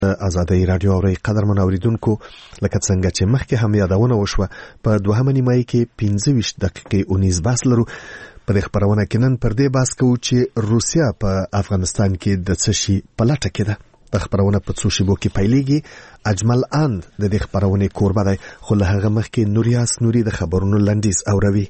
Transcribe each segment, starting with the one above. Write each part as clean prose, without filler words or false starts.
ازادي رادیو اوري قدرمن اوریدونکو لکه څنګه چې مخکې هم یادونه وشوه په دوهمه نیمایي کې 25 دقیقې 19 بحث لرو. په دې خبرونه کې نن پر دې بحث کوو چې روسیا په افغانستان کې د څه شي په لټه کې ده. د خبرونه په څو شیبو کې پیلېږي. اجمل اند د دې خبرونه کوربه دی، خو له هغه مخکې نوریاس نوري د خبرونو لنډیز اوروي.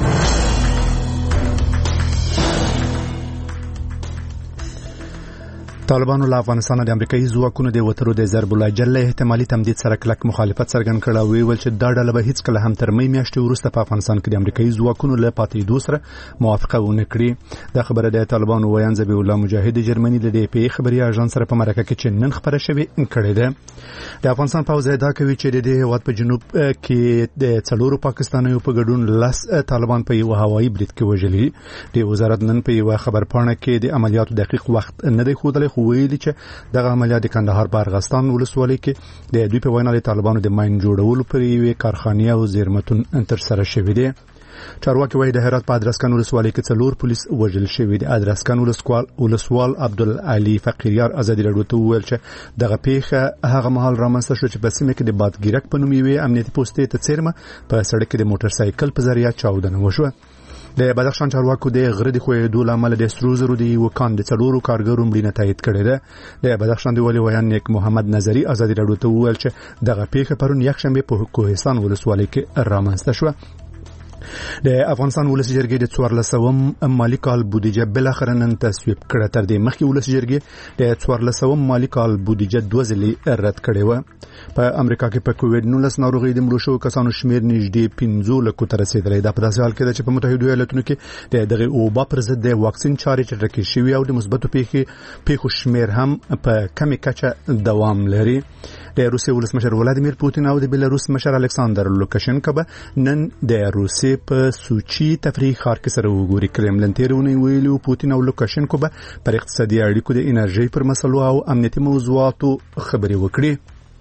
طالبانو له افغانستان د امریکایي ځواکونو د وترو د ضرب العاجل احتمالي تمدید سره کلک مخالفت څرګند کړ او ویل چې دا ډله به هیڅ کله هم تر مې میاشتې وروسته په افغانستان کې د امریکایي ځواکونو له پاتېدو سره موافقه ونه کړي. دا خبره د طالبانو ویان ذبیح الله مجاهد جرمني د ډي پی خبري اژانس سره په مرکه کې چې نن خبره شوې کړې ده. د افغانستان پوځ ادعا کوي چې د هیواد په جنوب کې د څلورو پاکستانیو په ګډون لس طالبان په یو هوایي برید کې وژلي. د وزارت نن په یو خبرپاڼه کې د عملیاتو دقیق وخت نه دی ښودلی، خو ویلي چې دغه عملیات د کندهار په ارغستان ولسوالۍ کې د دوی په وینا د طالبانو د ماین جوړولو پر یوې کارخانې او زیرمتون ترسره شوي دي. چارواکي وایي د هرات په ادرسکن ولسوالۍ کې 4 پولیس وژل شوي دي. ادرسکن ولسوال عبدالعلي فقیریار ازادي راډیو ته وویل چې دغه پیښه هغه مهال رامنځته شو چې په سیمه کې د بادګیرک په نوم یوې امنیتي پوستې ته څیرمه په سړک کې د موټر سایکل په ذریعه چاودنه وشوه. د بدخشان چارواکو د غره د خوېدو لامل د سرو زرو د وکان د 4 کارګرو مړینه تایید کړې ده. د بدخشان د ولي ویان نیک محمد نظری ازادي راډیو ته وویل چې دغه پیښه پرون یکشنبه په کوهستان ولسوالۍ کې رامنځته شوه. د افغانستان ولسی جرګې د 1400م مالی کال بودیجه بل اخر نن تصویب کړه. تر دې مخکې ولسی جرګې د 1400م مالی کال بودیجه 2 ځلې رد کړې و. په امریکا کې په کووډ-19 ناروغي د مړو شوو کسانو شمیر نږدې 15 لکو ته رسیدلی. دا په داسې حال کې ده چې په متحده ایالاتونو کې دغه وبا پر ضد د واکسین چارې چټکې شوې او د مثبتو پیښو شمیر هم په کمې کچه دوام لري. د روسیې ولسمشر ولادیمیر پوتین او د بلاروس مشر الکساندر لوکاشنکو به نن د روسیې په سوچي تفریحي ښار کې سره وګوري. کرملن تیرونه ویلي پوتین او لوکاشنکو به پر اقتصادي اړیکو د انرژي پر مسلو او امنیتي موضوعاتو خبرې وکړي.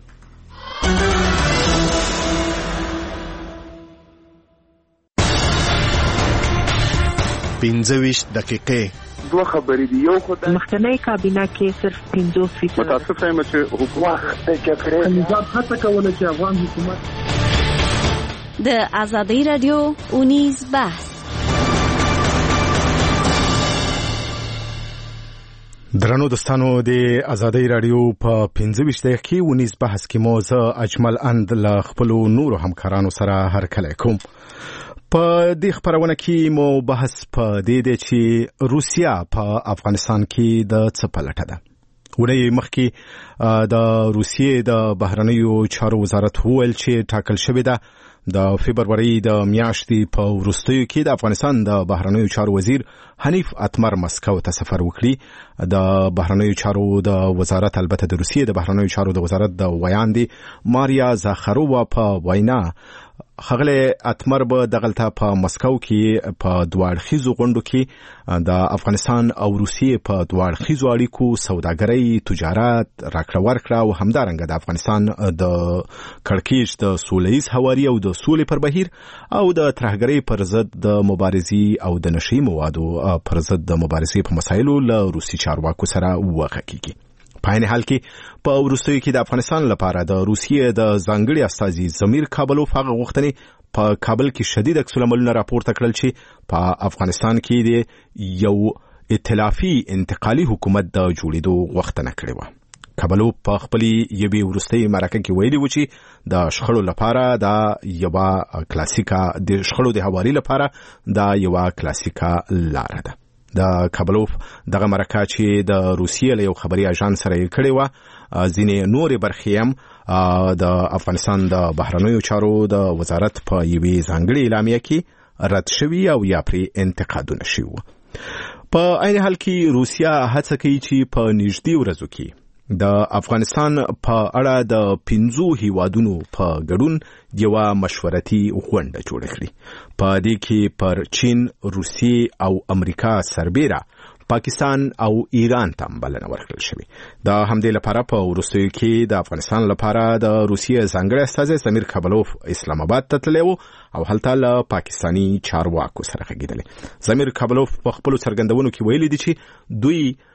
25 دقیقې دوه خبرې دي. یو خو د مخکنی کابینه کې صرف 50% متاسف یم چې حکومت د جګړې نظام هڅه کوله چې افغان حکومت د ازادي رادیو اونیز بحث. درنو دوستانو، د ازادي رادیو په 25 دقیقې اونیز بحث کې موضوع اجمل اند له خپل نورو همکارانو سره هرکلی کوم. په دې خبرونه کې مو بحث په دې دی چې روسیا په افغانستان کې د څه په لټه ده. ورې مخکې د روسیې د بهرنیو چارو وزارت وویل چې ټاکل شوې ده د فبرवरी د میاشتې په وروستیو کې د افغانستان د بهرنیو چارو وزیر حنیف اتمر مسکو ته سفر وکړي. د بهرنیو چارو د وزارت البته د روسیې د بهرنیو چارو د وزارت د ویاندې ماریا زاخرووا په وینا خغله اتمر به دغلطه په مسکو کې په دواړخیزو غونډو کې د افغانستان او روسیې په دواړخیزو اړیکو سوداګرۍ، تجارت، راکړه ورکړه او همدارنګه د افغانستان د کړکېچ د سولهییز حواري او د سولې پر بهیر او د ترهګرۍ پر ضد د مبارزې او د نشي موادو پر ضد د مبارزې په مسایلو له روسي چارواکو سره وغږیږي. په عین حال کې په وروستیو کې د افغانستان لپاره د روسیې د ځانګړي استازي زمیر کابلوف هغه غوښتنې په کابل کې شدید عکس العملونه راپورته کړل چې په افغانستان کې د یو ائتلافي انتقالي حکومت د جوړېدو غوښتنه کړې وه. کابلوف په خپل یوې وروستۍ مرکه کې ویلي و چې د شخړو لپاره دا یو کلاسیکا د شخړو د حوالې لپاره دا یو کلاسیکا لار ده. د کابلوف دغه مرکه چې د روسیې له یو خبري اژانس سره کړې و ځینې نورې برخې هم د افغانستان د بهرنیو چارو د وزارت په یوې ځانګړې اعلامیه کې رد شوي او یا پرې انتقادونه شوي. په عین حال کې روسیا هڅه کوي چې په نږدې ورځو کې د افغانستان په اړه د 15 هیوادونو په ګډون یو مشورتي غونډه جوړه کړي. په دې کې پر چین، روسیې او امریکا سربېره پاکستان او ایران ته بلنه ورکړل شوې. د همدې لپاره په وروستیو کې د افغانستان لپاره د روسیې ځانګړی استازی زمیر کابلوف اسلام آباد ته تللی و او هلته له پاکستاني چارواکو سره غږېدلی. زمیر کابلوف په خپلو څرګندونو کې ویلي دي چې دوی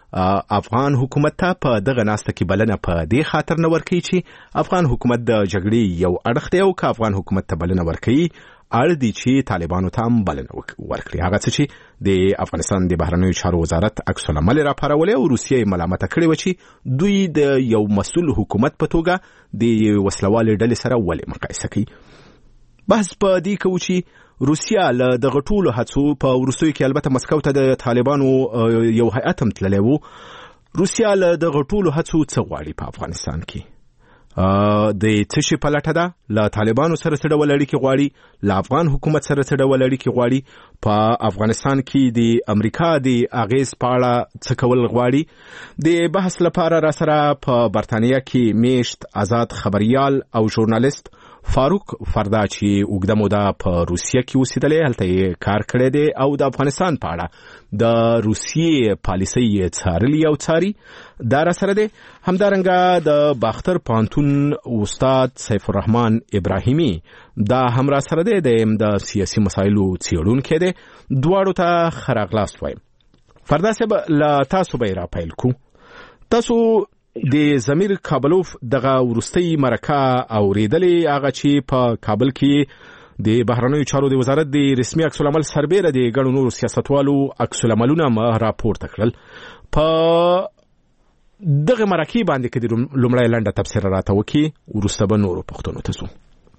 افغان حکومت ته په دغه ناسته کې بلنه په دې خاطر نه ورکړي چې افغان حکومت د جګړې یو اړخ دی او که افغان حکومت ته بلنه ورکړي اړ دي چې طالبانو ته هم بلنه ورکړي. هغه څه چې د افغانستان د بهرنیو چارو وزارت عکس العمل راپارولې او روسیه یې ملامت کړې و چې دوی د یو مسؤل حکومت په توګه د وسلوالې ډلې سره ولې مقایسه کوي. بحث په دې کوي چې روسیا له دغه ټولو هڅو په وروستیو کې البته مسکو ته د طالبانو یو هیئت هم تللی و. روسیا له دغه ټولو هڅو څه غواړي په افغانستان کې؟ د څه شي په لټه ده؟ له طالبانو سره څه ډول اړیکې غواړي؟ له افغان حکومت سره څه ډول اړیکې غواړي؟ په افغانستان کې د امریکا د اغیز په اړه څه کول غواړي؟ د بحث لپاره را سره په برتانیا کې میشت آزاد خبريال او ژورنالیست فاروق فردا چې اوږده موده په روسیه کې اوسېدلی، هلته یې کار کړی دی او د افغانستان په اړه د روسیې پالیسۍ یې څارلي او څاري، دا را سره دی. همدارنګه د باختر پوهنتون استاد سیف الرحمن ابراهیمي دا هم را سره دی، د سیاسي مسایلو څېړونکی دی. دواړو ته ښه راغلاست وایم. فردا صاحب له تاسو به یې را پیل کړو. تاسو د ضمیر کابلوف دغه ورستۍ مرکه اوریدلې، هغه چې په کابل کې د بهرنیو چارو د وزارت د رسمي عکس العمل سربېره د ګڼو نورو سیاستوالو عکس العملونه راپورته کړل. په دغه مرکې باندې کې د لومړی لنډه تبصره راته وکړي، وروسته به نورو پوښتنو ته ځو.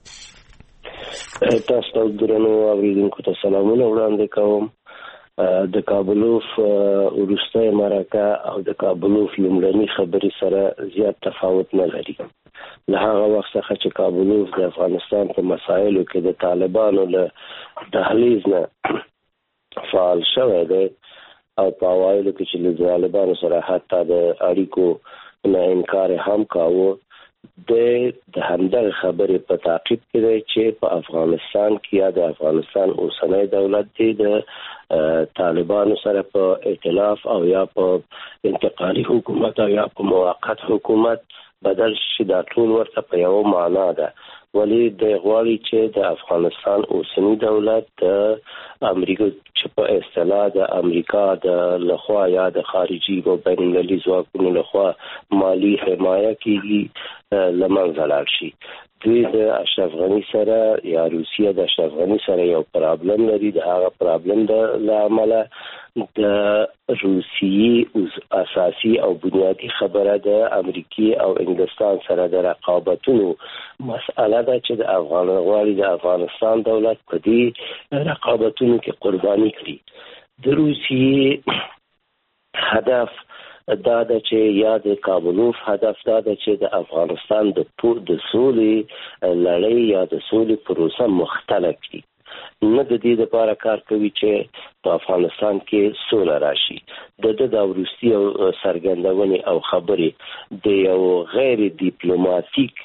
تاسو ته درنو اوریدونکو ته سلامونه وړاندې کوم. د کابلوف وروستۍ مرکه او د کابلوف لومړنۍ خبرې سره زیات تفاوت نه لري. له هغه وخت څخه چې کابلوف د افغانستان په مسایلو کې د طالبانو له دهلیز نه فعال شوی دی او په اوایلو کې چې له طالبانو سره حتی د اړیکو نه انکار هم کاوه، د همدغه خبرې په تعقیب کې دی چې په افغانستان کې یا د افغانستان اوسنی دولت دی د طالبانو سره په ائتلاف او یا په انتقالي حکومت او یا په موقت حکومت بدل شي. دا ټول ورته په یو معنا ده، ولی د غواړي چې د افغانستان اوسنی دولت د امریکا چې په اصطلاح د امریکا د لخوا یا د خارجي او بین المللي ځواکونو لخوا مالی حمایه کیږي لمنځه لاړ شي. دوی د اشرف غنی سره یا روسیه د اشرف غنی سره یو پرابلم لري. د هغه پرابلم د لامله د روسیې اساسي او بنیادی خبره د امریکای او انګلستان سره د رقابتونو مسأله ده چې د افغان غواړي د افغانستان دولت په دې رقابتونو کې قرباني کړي. د روسیې هدف دا ده چې یا د کابلوف هدف دا ده چې د افغانستان د سولې لړۍ یا د سولې پروسه مختلف کړي. نه د دې لپاره کار کوي چې په افغانستان کې سوله راشي. د وروستي څرګندونې او خبرې د یو غیر ډیپلوماټیک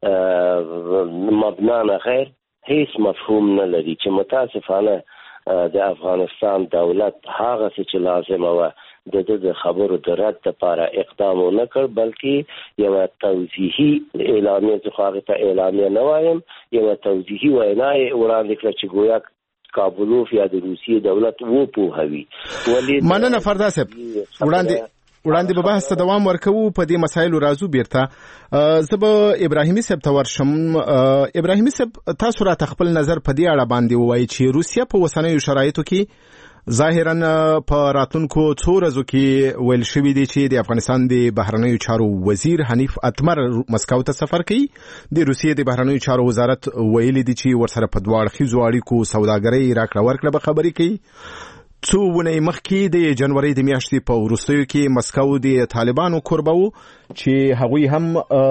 مبنا نه غیر هیڅ مفهوم نه لري چې متاسفانه د افغانستان دولت هغه څه چې لازمه و د خبرو د رد لپاره اقدام نه کړ، بلکې یو توضیحي اعلامیه ځخه ته اعلامیه نه وایم، یو توضیحي وینا وړاندې کړ چې گویا کابلوف یا د روسیې دولت وو پوهوي. ولی مننه فردا صاحب، وړاندې به بحث ته دوام ورکوو. په دې مسایلو راځو بیرته. زه به ابراهیمي صاحب ته ورشم. ابراهیمي صاحب، تاسو راته خپل نظر په دې اړه باندې ووایئ چې روسیه په اوسنیو شرایطو کې ظاهرا په راتلونکو څو ورځو کې ویل شوي دي چې د افغانستان د بهرنیو چارو وزیر حنیف اتمر مسکو ته سفر کوي. د روسیې د بهرنیو چارو وزارت ویلي دي چې ورسره په دوه اړخیزو اړیکو سوداګرۍ راکړه ورکړه به خبرې کوي. څو ونې مخکې د جنوري د میاشتې په وروستیو کې مسکو د طالبانو کوربه و چې هغوی هم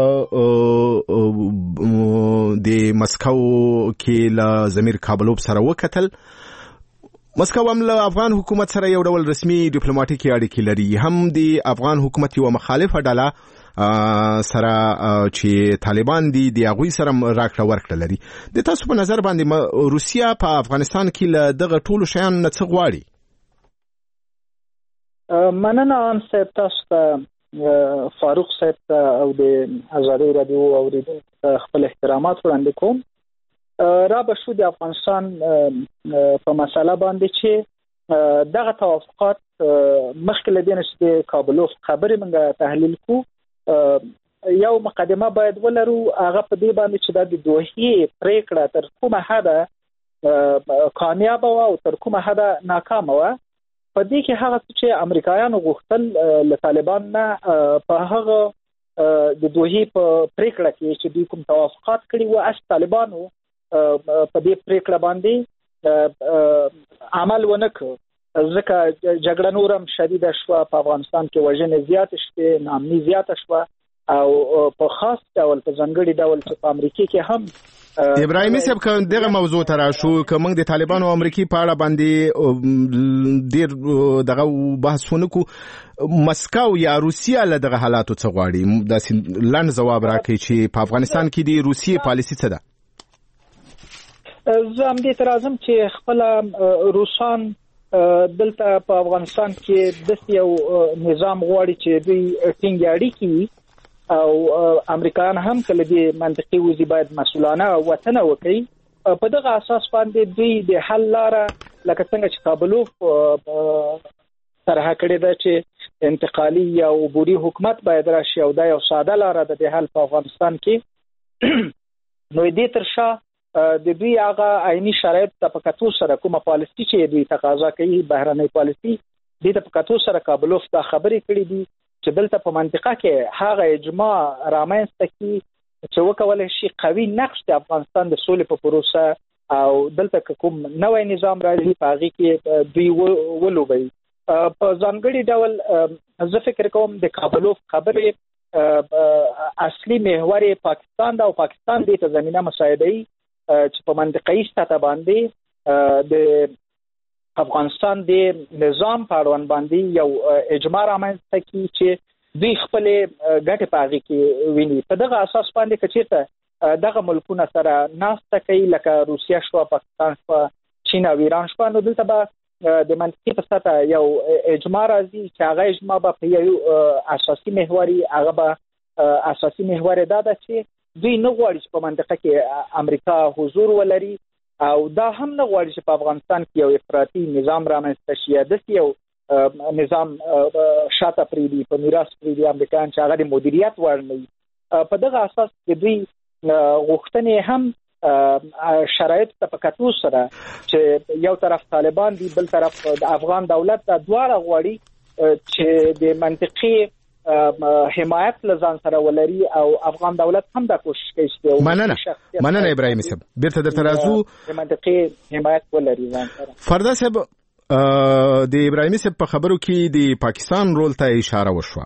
د مسکو کې له ضمیر کابلوف سره وکتل. مسکو هم له افغان حکومت سره یو ډول رسمي ډیپلوماټیکي اړیکې لري، هم د افغان حکومت یو مخالفه ډله سره چې طالبان دي د هغوی سره راکړه ورکړه لري. د تاسو په نظر باندې روسیه په افغانستان کې له دغه ټولو شیانو نه څه غواړي؟ مننه عام صاحب، تاسو ته فاروق صاحب ته او د ازادي رادیو اوریدونکو ته خپل احترامات وړاندې کوم. را به شو د افغانستان په مسله باندې چې دغه توافقات مخکې له دې نه چې کابلوف خبرې موږ تحلیل کو یو مقدمه باید ولرو هغه په دې باندې چې د دوحې پریکړه تر کومه حده کامیاب او تر کومه حده ناکام و. په دې کې هغه چې امریکایانو غوښتل له طالبان نه په هغه د دوحې په پریکړه کې چې دوی کوم توافقات کړي وو اس طالبانو په دې پریکړه باندې عمل ونه کړ ځکه جګړه نورم شدید شوه په افغانستان کې وژنې زیات شوه ناامني زیات شوه او په خاص ډول په ځانګړي ډول چې په امریکا کې هم ابراهیمي صاحب کوم دغه موضوع تر شو کوم د طالبانو او امریکای په اړه باندې ډیر دغه بحثونه کو مسکو یا روسیا له دغه حالاتو څخه غواړي د لن جواب راکړي چې په افغانستان کې د روسیې پالیسي څه ده. زه هم دې ترازم چې خپل روسان دلته په افغانستان کې د یو نظام غواړي چې دوی ټینګ اړیکې او امریکایان هم کله دې منطقي وزي باید مسؤلانه وطن وکړي په دغه اساس باندې دوی د حل لاره لکه څنګه چې کابلوف طرح کړی ده چې انتقالي یا عبوري حکومت باید راشي او دا یو ساده لاره ده د حل په افغانستان کې نو دې ترشا د دوی هغه عیني شرایط ته په کتو سره کومه پالیسي چې دوی تقاضا کوي بهرنۍ پالیسي د په کتو سره کابلوف دا خبرې کړې دي چې دلته په منطقه کې هغه اجماع رامنځته کی چې وکولای شي قوي نقش د افغانستان د سولې په پروسه او دلته کوم نوې نظام راځي په هغه کې دوی ولوبي په ځانګړي ډول زه فکر کوم د کابلوف خبرې اصلي محور پاکستان دا او پاکستان د زمينه مساعدي چې په منطقي سطح باندې د افغانستان د نظام په اړوند باندې یو اجماع رامنځته کی چې دوی خپل ګټه پاغي کې ویني په دغه اساس باندې کچېته دغه ملکونه سره ناسته کوي لکه روسیا شو پاکستان شو چین او ایران شو نو دلته به د منطقي په سطح یو اجماع راځي چې هغه اجماع به یو اساسي محوري هغه به اساسي محور دا ده چې دوی نه غواړي چې په منطقه کې امریکا حضور ولري او دا هم نه غواړي چې په افغانستان کې یو افراطي نظام رامنځته شي د یو نظام شاته پریدي په میراث پریدي امریکایان چې هغه د مدیریت ورني په دغه اساس د دوی غوښتنې هم شرایط ته په کتو سره چې یو طرف طالبان دي بل طرف د افغان دولت د دواړه غواړي چې د منطقي حمایت لزان سره ولري او افغان دولت هم دا کوشش کوي مننه ابراهیمي صاحب بیرته د ترازو د منطقي حمایت ولري ځان سره. فردا صاحب د ابراهیمي صاحب په خبرو کې د پاکستان رول ته اشاره وشوه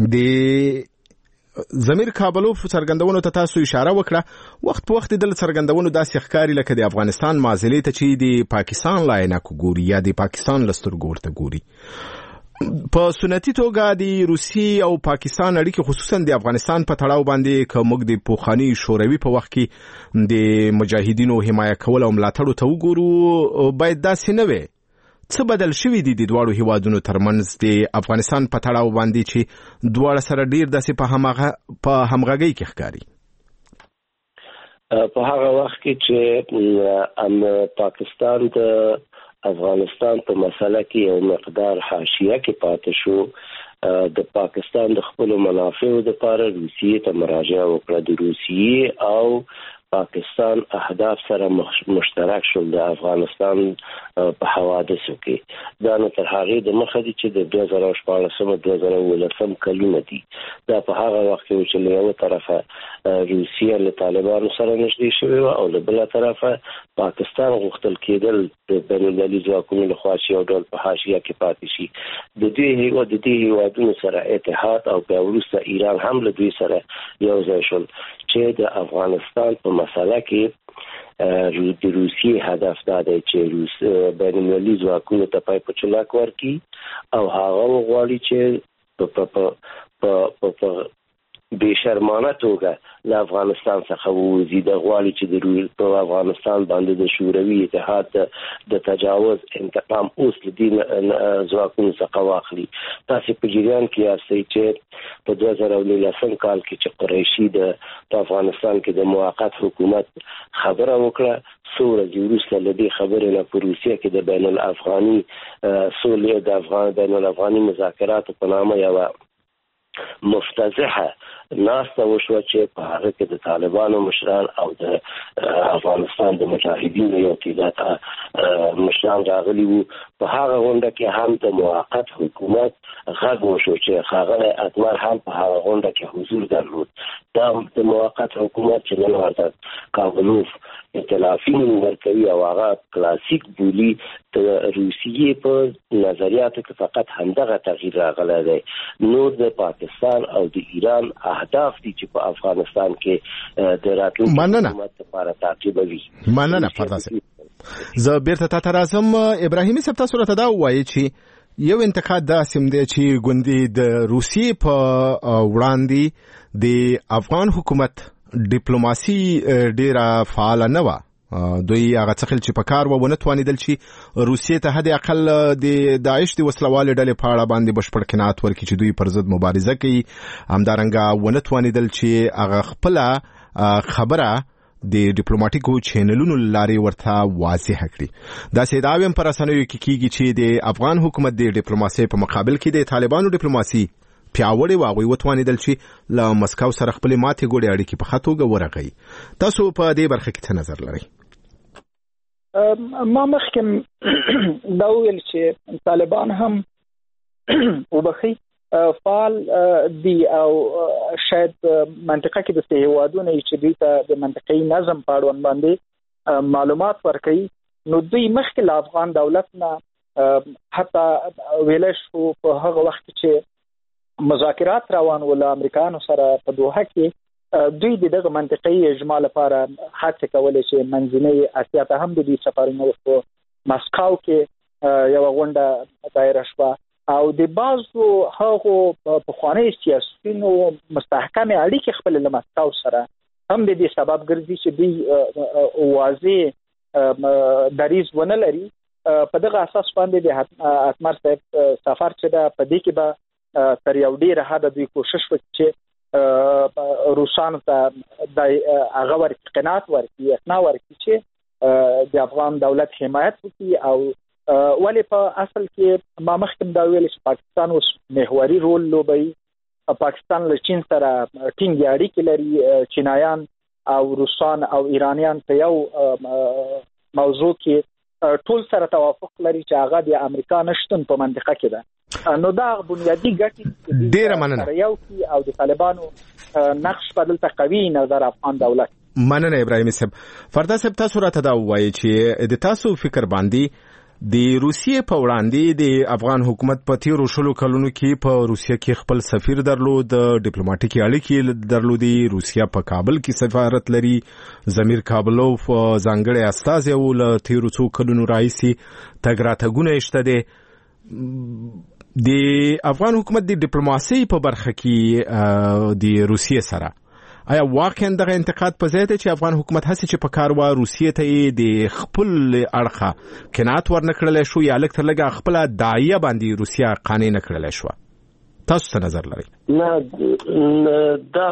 د ضمیر کابلوف څرګندونو ته تاسو اشاره وکړه وخت په وخت د څرګندونو داسې ښکاری لکه د افغانستان معضلې ته چې د پاکستان لاینه ګوري یا د پاکستان لسترګور ته ګوري په سنتي توګه د روسي او پاکستان اړیکې خصوصا د افغانستان په تړاو باندې کومګ د پوخانی شوروي په وخت کې د مجاهدینو حمایت کول او ملاتړ ته وګورو باید دا سينوي څه بدل شوی دي د دواړو هیوادونو ترمنځ د افغانستان په تړاو باندې چې دواړه سره ډیر داسې په همغږي کې ښکاري په هغه وخت کې چې پاکستان د افغانستان په مسله کې یو مقدار حاشیه کې پاتې شو د پاکستان د خپل منافعو لپاره روسیې ته مراجعه وکړه د روسیې او پاکستان اهداف سره مشترک شول د افغانستان په حوادثو کې دا نو تر هغه د مخه دي چې د 2014-2019 کلونه دي دا په هغه وخت کې چې له یو طرفه روسیه له طالبانو سره نږدې شوی او له بل طرفه پاکستان غوښتل کېدل د بین المللي ځواکونو لخوا چې یو ډول په حاشیه کې پاتې شي د دې هیوادونو سره اتحاد او بیا وروسته ایران هم له دوی سره یو ځای شول چې د افغانستان په مسله کې د روسیې هدف دا دی چې روس بین المللي ځواکونو ته پای په چلاک ورکړي او هغه غواړي چې په بشرمانه توګه له افغانستان څخه ووځي د غواړي چې د افغانستان باندې د شوروي اتحاد د تجاوز انتقام اوس د دین ځواکونو څخه واخلي تاسو په جریان کې یاستئ چې په 2019 کال کې چې قریشي د افغانستان کې د موقت حکومت خبره وکړه څومره وروسته له دې خبرې نه په روسیه کې د بین الافغاني سولې د بین الافغاني مذاکراتو په نامه یو مفتزحه ناسته وشوه چې په هغه کې د طالبانو مشران او د افغانستان د مجاهدینو یو تعداد مشران راغلي وو. په هغه غونډه کې هم د موقت حکومت غږ وشو چې ښاغلی اتمر هم په هغه غونډه کې حضور درلود. دا د موقت حکومت چې نن ورته کابلوف اطلافي ورکوي او هغه کلاسیک بولي د روسیې په نظریاتو کې فقط همدغه تغییر راغلی دی. نور د پاکستان او د ایران اهداف دي چې په افغانستان کې د راتلونکي حکومت لپاره تعقیبوي. مننه فردوس. زه بیرته تا راځم. ابراهیمي صاحب تاسو راته دا وایي چې یو انتقاد داسې دی چې ګوندې د روسیې په وړاندې د افغان حکومت ډیپلوماسي ډیره فعال نه و. دوی هغه څخه چې په کار ونه توانیدل چې روسیې ته حد اقل د داعش د وسلوالې ډلې په اړه باندې بشپړ قناعت ورکړي چې دوی پر ضد مبارزه کوي. همدارنګه ونه توانیدل چې هغه خپل خبره د ډیپلوماټیکو چینلونو لارې ورته واضح کړي. دا سیداوی هم پر رسنیو کې کیږي چې د افغان حکومت د ډیپلوماسي په مقابل کې د طالبانو ډیپلوماسي پیاوړی واغوي وتوانیدل چې له مسکو سره خپل ماتې ګوډې اړیکې په خطوګه ورغی. تاسو په دې برخه کې څه نظر لرئ؟ ما مخکې دا ویل چې طالبان هم وبخي فعال دي او شاید منطقه کې د هیوادونو چې دوی ته د منطقي نظم په اړه باندې معلومات ورکړي. نو دوی مخکې له افغان دولت نه حتی ویل شو په هغه وخت چې مذاکرات روان ول امریکایانو سره په دوحه کې دوی دغه منطقي اجماع لپاره هڅه کولې چې منځنۍ اسیا ته هم د دې سفرونه وکړو. مسکو کې یو غونډه دایره شوه او د بعضو هغو پخواني سیاسیونو مستحکم اړیکې خپل له مسکو سره هم د دې سبب ګرځي چې دوی واضح دریځ ونه لري. په دغه اساس باندې د اتمر صاحب سفر چې دا په دې کې به تر یو ډیره حد دوی کوشش وکړي چې روسانو ته د هغه ورکړي قناعت ورکړي اقناع ورکړي چې د افغان دولت حمایت وکړي. او ولی په اصل کې ما مخکې دا ویل چې پاکستان اوس محوري رول لوبوي. پاکستان له چین سره ټینګې اړیکې لري. چینایان او روسان او ایرانیان په یو موضوع کې ټول سره توافق لري چې هغه د امریکا نشتون په منطقه کې ده. نو دا بنیادی ګټې ډیره مننه یو کی او د طالبانو نقش په دلته قوي نظر افغان دولت. مننه ابراهیمي صاحب. فردا صاحب تاسو راته دا وایي چې د تاسو فکر باندې د روسیې په وړاندې د افغان حکومت په تیرو شلو کلونو کې په روسیه کې خپل سفیر درلود، ډیپلوماټیکي اړیکې درلودي، روسیه په کابل کې سفارت لري، زمیر کابلوف ځانګړی استازی و له تیرو څو کلونو راهیسې تګ راتګونه شته دي. د افغان حکومت د ډیپلوماسي په برخه کې د روسیې سره آیا واقعا دغه انتقاد په ځای دی چې افغان حکومت هڅه چې په کار و روسیې ته د خپل اړخه قناعت ورنکړلی شو یا لږ تر لږه خپله داعیه باندې روسیه قانع نه کړلی شوه؟ تاسو څه نظر لرئ؟ نه دا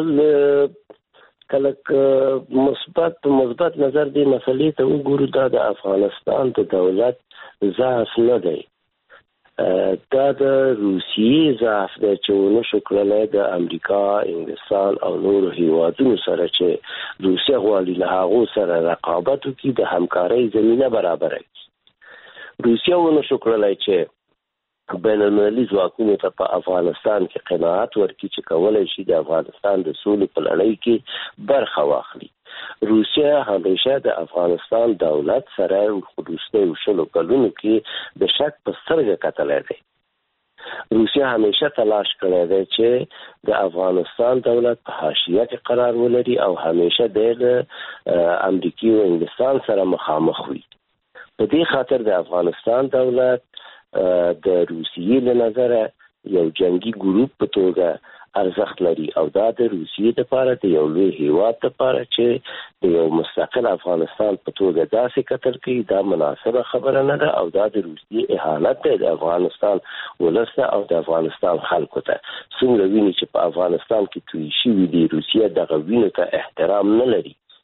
کله مثبت نظر دی مسلې ته وګورو. دا د افغانستان د دولت ضعف نه دی، دا د روسیې ضعف دی چې ونه شو کړلی د امریکا، انګلستان او نورو هیوادونو سره چې روسیه غواړي له هغو سره رقابت وکړي، د همکارۍ زمینه برابره کړي. روسیه ونه شو کړلی چې بین المللي ځواکونو ته په افغانستان کې قناعت ورکړي چې کولی شي د افغانستان د سولې په لړۍ کې برخه واخلي. روسیه همیشه د افغانستان دولت سره وروستیو شلو کلونو کې د شک په سترګه کتلی دی. روسیه همیشه تلاش کړی دی چې د افغانستان دولت په حاشیه کې قرار ولري او همیشه د امریکا او انګلستان سره مخامخ وي. په دې خاطر د افغانستان دولت د روسیې له نظره یو جنگي ګروپ په توګه ارزښت لري او دا د روسیې لپاره د یو لوی هیواد لپاره چې د یو مستقل افغانستان په توګه داسې کتل کوي دا مناسبه خبره نه ده او دا د روسیې اهانت دی د افغانستان ولس ته او د افغانستان خلکو ته. څومره ویني چې په افغانستان کې توی شوي دي روسیه دغه وینو ته احترام نه لري.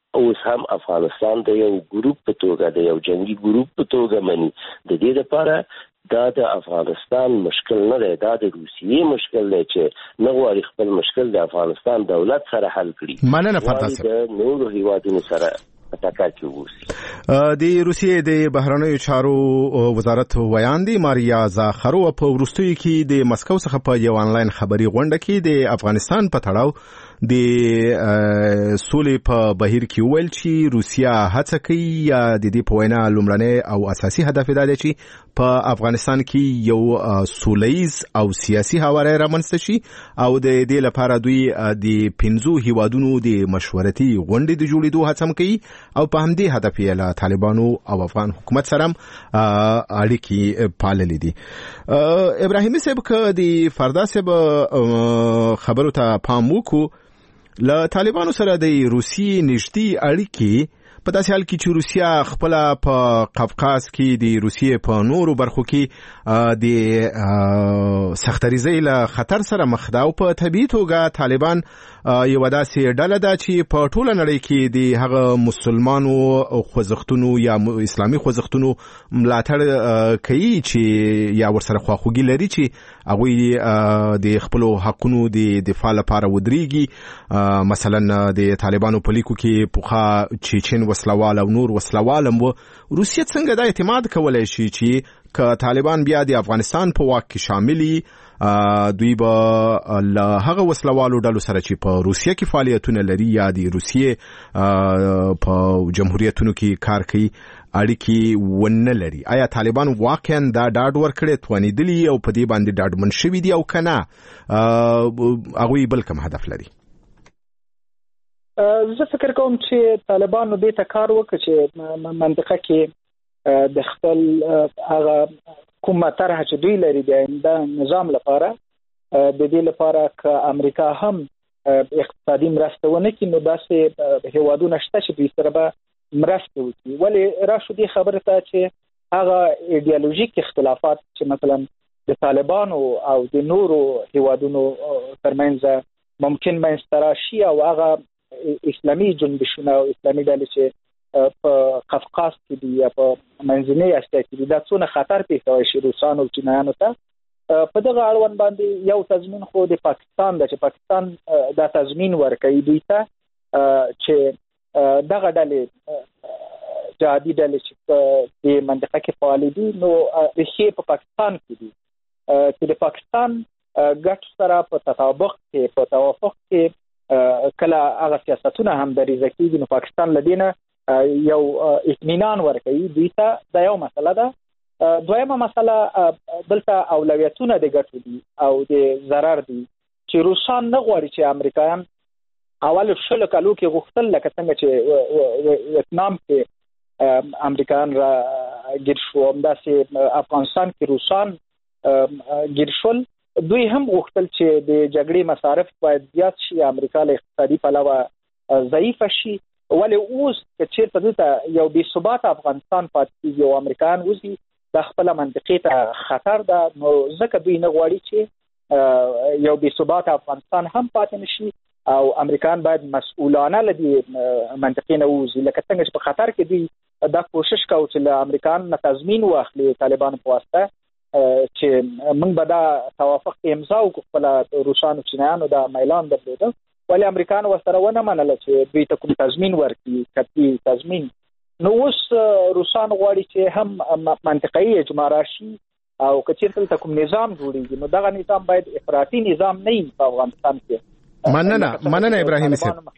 اوس هم افغانستان د یو ګروپ په توګه د یو جنگي ګروپ په توګه مني. د دې لپاره دا د افغانستان مشکل نه دی، دا د روسیې مشکل دی چې نه غواړي خپل مشکل د افغانستان دولت سره حل کړي. مننه فرداس د نورو هیوادونو سره پټاکات ووسی. د روسیې د بهرنیو چارو وزارت ویاندې ماریا زاخرووا په وروستیو کې د مسکو څخه په یو آنلاین خبري غونډه کې د افغانستان په تړاو د سولې په بهیر کې ویل چې روسیا هڅه کوي یا د دې په وینا لومړنی او اساسي هدف دا دی چې په افغانستان کې یو سولهییز او سیاسي هواره رامنځته شي او د دې لپاره دوی د 15 هیوادونو د مشورتي غونډې د جوړېدو هڅه کوي او په همدې هدف یې له طالبانو او افغان حکومت سره اړیکې پاللې دي. ابراهیمي صاحب که د فردا صاحب خبرو ته پام وکړو، له طالبانو سره د روسیې نږدې اړیکې په داسې حال کې چې روسیا خپل په قفقاز کې د روسیې په نورو برخو کې د سختریزۍ له خطر سره مخ ده او په طبیعي توګه طالبان یو داسې ډله ده چې په ټوله نړۍ کې د هغه مسلمانو خوځښتونو یا اسلامي خوځښتونو ملاتړ کوي چې یا ورسره خواخوږي لري چې هغوی د خپلو حقونو د دفاع لپاره ودرېږي. مثلا د طالبانو په لیکو کې پوخا چیچن وسلوال او نور وسلوال هم روسیه څنګه دا اعتماد کولای شي چې که طالبان بیا د افغانستان په واک کې شاملي دوی به له هغه وسلوالو ډلو سره چې په روسیه کې فعالیتونه لري یا د روسیې په جمهوریتونو کې کار کوي اړیکې ونه لري. آیا طالبان واقعا دا ډاډ ورکړي توانېدلي او په دې باندې ډاډمن شوي دي او که نه هغوی بل کوم هدف لري؟ زه فکر کوم چې طالبانو دې ته کار وکړي چې منطقه کې د خپل هغه کومه طرح چې دوی لري د آینده نظام لپاره د دې لپاره که امریکا هم اقتصادي مرسته ونه کړي نو داسې هیوادونه شته چې دوی سره به مرسته وکړي. ولې راشو دې خبره ته چې هغه ایډیالوژیک اختلافات چې مثلا د طالبانو او د نورو هیوادونو ترمنځ ممکن منځته راشي او هغه اسلامي جنبشونه او اسلامي ډلې چې په قفقاز کې دي یا په منځنۍ اسیا کې دي دا څونه خطر پیښوي شي روسانو او چینایانو ته. په دغه اړوند باندې یو تضمین خو د پاکستان د چې پاکستان دا تضمین ورکوي دوی ته چې دغه ډلې جهادي ډلې چې په منطقه کې فعال دي نو ریښې په پاکستان کې دي چې د پاکستان ګټ سره په تطابق کې په توافق کې کله هغه سیاستونه هم دریزه کېږي نو پاکستان لدینه یو اطمینان ورکوي دوی ته. دا یو مسله ده. دویمه مسله دلته اولویتونه د ګټو دي او د ضرر دي چې روسان نه غواړي چې امریکایان اول 10 کالو کې غوښتل لکه څنګه چې ویتنام کې امریکایان را ګیر شو همداسې افغانستان کې روسان ګیر شول. دوی هم غوښتل چې د جګړې مصارف باید زیات شي، امریکا له اقتصادي پلوه ضعیف شي. ولې اوس چې دلته یو بې ثبات افغانستان پاتې کېږي او امریکایان وځي د خپل منطقې ته خطر ده نو ځکه دوی نه غواړي چې یو بې ثبات افغانستان هم پاتې نشي او امریکایان باید مسؤلانه له دې منطقې نه وځي. لکه څنګه چې په خطر کې دوی دا کوشش کوي چې له امریکایان نه تضمین واخلي طالبانو په واسطه چې موږ به دا توافق امضا وکړو خپل روسانو چینایانو دا میلان درلوده ولې امریکایان ورسره ونه منله چې دوی ته کوم تضمین ورکړي قطعي تضمین. نو اوس روسان غواړي چې هم منطقه‌ای اجماع راشي او که چیرته کوم نظام جوړیږي نو دغه نظام باید افراطي نظام نه وي په افغانستان کې. مننه ابراهیمي صاحب.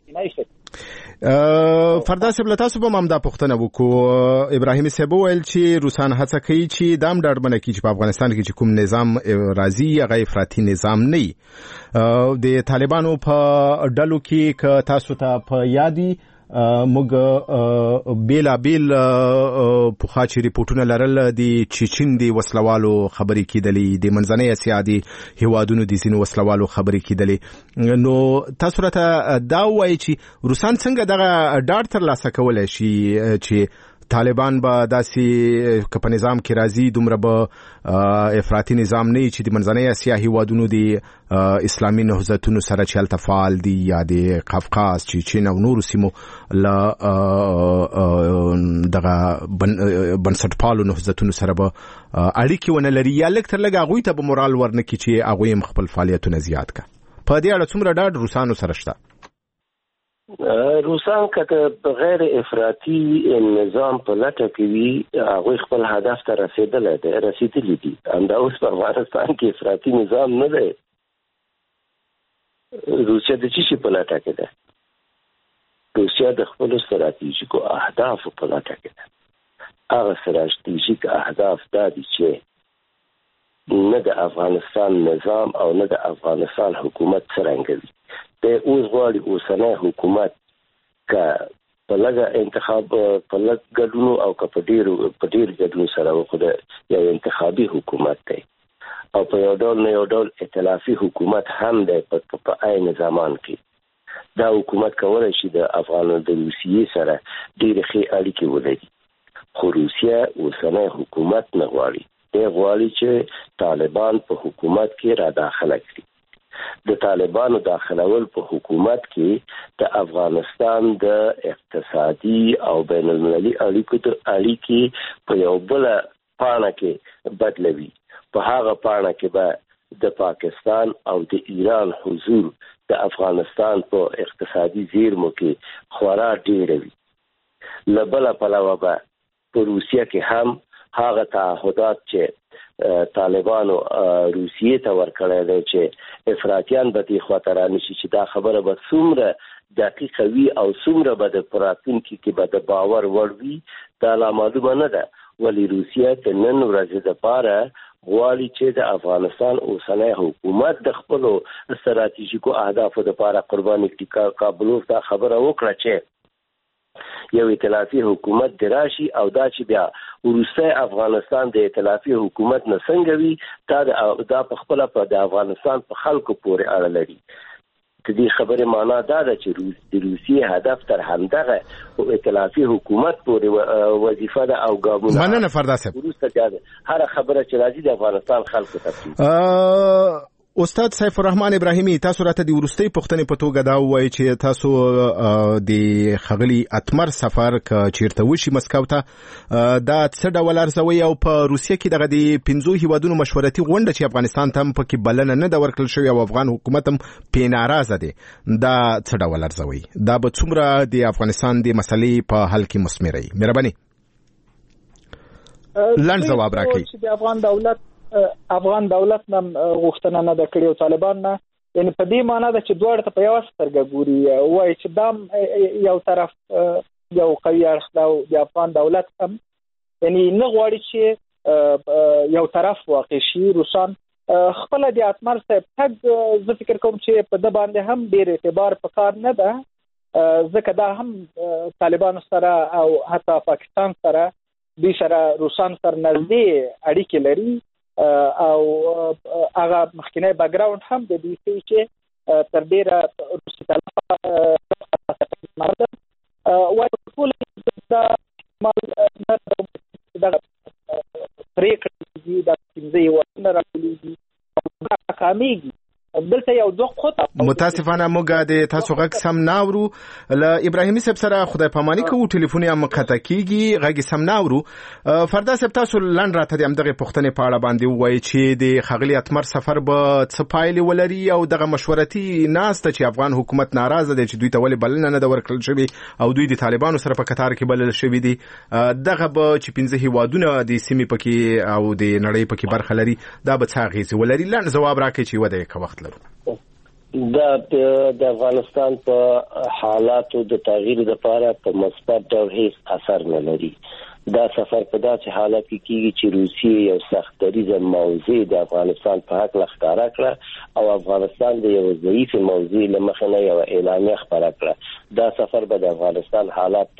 فردا صاحب له تاسو به همدا پوښتنه وکړو. ابراهیمي صاحب ویل چې روسان هڅه کوي چې دام ډاډمنه کړي چې په افغانستان کې چې کوم نظام راځي هغه افراطي نظام نه وي. د طالبانو په ډلو کې که تاسو ته په یادي موږ بیل پوخا چې ریپورتونه لرل د چیچن د وسلوالو خبرې کېدلې د منځنۍ اسیا د هیوادونو د ځینو وسلوالو خبرې کېدلې. نو تاسو راته دا وایي چې روسان څنګه دغه ډاډ ترلاسه کولی شي چې طالبان به داسې که په نظام کې راځي دومره به افراطي نظام نه چې د منځنۍ اسیا هیوادونو د اسلامي نهضتونو سره چې هلته فعال دي یا د قفقاز چین او نورو سیمو له دغه بنسټپالو نهضتونو سره به اړیکې ونه لري یا لږ تر لږه هغوی ته به مورال ورنکړي چې هغوی هم خپل فعالیتونه زیات کړي. په دې اړه څومره ډاډ روسانو سره شته؟ روسان که غیر افراطي نظام په لټه کې وي هغوی خپل هدف ته رسیدلی دي. همدا اوس په افغانستان کې افراطي نظام نه دی. روسیا د څه شي په لټه کې ده؟ روسیا د خپل ستراتیژیکو اهدافو په لټه کې ده. هغه ستراتیژیک اهداف دا دي چې نه د افغانستان نظام او نه د افغانستان حکومت څرنګه وي. د اوس غواړي اوسنی حکومت که په لږه انتخاب په لږ ګډونو او که په ډېر ګډونو سره وکړي یو انتخابي حکومت دی او په یو ډول نه یو ډول ائتلافي حکومت هم دی په عین زمان کې. دا حکومت کولی شي د روسیې سره ډېرې ښې اړیکې ولري. خو روسیه اوسنی حکومت نه غواړي. دی غواړي چې طالبان په حکومت کې را داخله کړي. د طالبانو داخلول په حکومت کې د افغانستان د اقتصادي او بین المللي اړیکې په یو بل پاڼه کې بدلوي. په هغه پاڼه کې به د پاکستان او د ایران حضور د افغانستان په اقتصادي زیرمو کې خورا ډېر وي. له بله پلوه به په روسیه کې هم هغه تعهدات چې طالبانو روسیې ته ورکړی دی چې افراطیان به دې خواته رانشي چې دا خبره به څومره دقیقه وي او څومره به د راتلونکي کې به د باور وړ وي دا لا معلومه نه ده. ولې روسیه د نن ورځې دپاره غواړي چې د افغانستان اوسنی حکومت د خپلو ستراتیژیکو اهدافو دپاره قرباني کړي. کابلوف دا خبره وکړه چې یو ائتلافي حکومت دی راشي او دا چې بیا وروستی افغانستان د ائتلافي حکومت نه څنګه وي دا په خپله د افغانستان په خلکو پورې اړه لري. د دې خبرې معنا دا ده چې د روسیې هدف تر همدغه ائتلافي حکومت پورې وظیفه ده او ګامونه. مننه فردا صاحب. وروسته هر خبره چې راځي د افغانستان خلکو ته. استاد سیف الرحمن ابراهیمی، تاسو راته د ورستۍ پوښتنې په توګه دا وایي چې تاسو د خغلی اتمر سفر ک چیرته وشي مسکو ته دا څه ډول ارزوي او په روسیه کې دغه د 15 هیوادونو مشورتي غونډه چې افغانستان ته پکې بلنه نه دا ورکړل شوی او افغان حکومت هم پې ناراضه دی، دا څه ډول ارزوي؟ دا به څومره د افغانستان د مسلې په حل کې مثمري؟ مهرباني لنډ ځواب راکړئ. چې افغان دولت نم غوښتنه نه د کړی او طالبان نه، یعنی په دې معنی ده چې دواړه ته په یو سترګه ګوري. وایي چې دام یو طرف یو قوي اړخ دا د افغان دولت هم یعنی نه غواړي چې یو طرف واقع شي. روسان خپل د اتمر صاحب تګ زه فکر کوم چې په د باندې هم ډېر اعتبار پکار نه ده، ځکه دا هم طالبان سره او حتی پاکستان سره دوی سره روسان سره نږدې اړیکې لري او هغه مخکنی بیکګراوند هم د دې چې تر ډیره روسي طرفه مرده وایي ټول دا مال نه دا پریکړې د 15 ورنه راغلي او کامیږي. دلته یو دوه خطه متاسفانه موږ د تاسو غږ سم ناورو. ل ابراهیمي صاحب سره خدای پاماني کوو، ټلیفون یې مقطع کیږي، غږ سم ناورو. فردا صاحب تاسو لنډ راته د همدغه پوښتنې په اړه باندې وایي چې د خغلی اتمر سفر به څه پایلې ولري او دغه مشورتي ناسته چې افغان حکومت ناراضه دی چې دوی ته ولې بلنه نه ده ورکړل شوې او دوی د طالبانو سره په قطار کې بلل شوي دي، دغه به چې 15 هیوادونه د سیمې پکې او د نړۍ پکې برخه لري، دا به څه اغېزې ولري؟ لنډ ځواب راکړئ چې وده یې وخت دا د افغانستان په حالاتو د تغییر لپاره په مثبت ډول هیڅ اثر نه لري. دا سفر په داسې حالت کې کیږي چې روسیې یو سختدریزه موضوع د افغانستان په حق ښکارا کړه او افغانستان د یو ضعیف موضوع له مخې نه یو اعلامیه خپاره کړه. دا سفر به د افغانستان حالات ته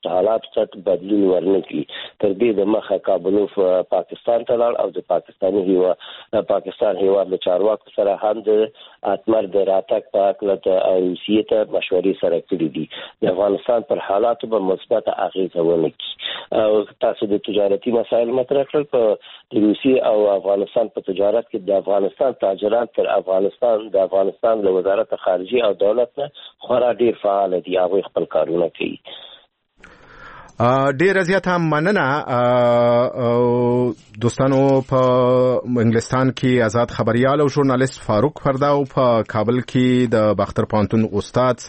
حالات څخه بدلون ورنکړي. تر دې د مخه کابلوف پاکستان ته لاړ او د پاکستان هیواد له چارواکو سره هم د اتمر د راتګ په اړه د روسیې ته مشورې سره کړې دي. د افغانستان پر حالاتو به مثبت اغیزه ونکړي. تاسو د تجارتي مسایل مطرح کړل. په د روسیې او افغانستان په تجارت کې د افغانستان تاجران تر افغانستان له وزارت خارجه او دولت نه خورا ډیر فعال دي. هغه خپل کارونه کوي. ډیر زیاته مننه دوستانو. په انګلستان کې آزاد خبريال او ژورنالیست فاروق فرداو په کابل کې د باختر پوهنتون استاد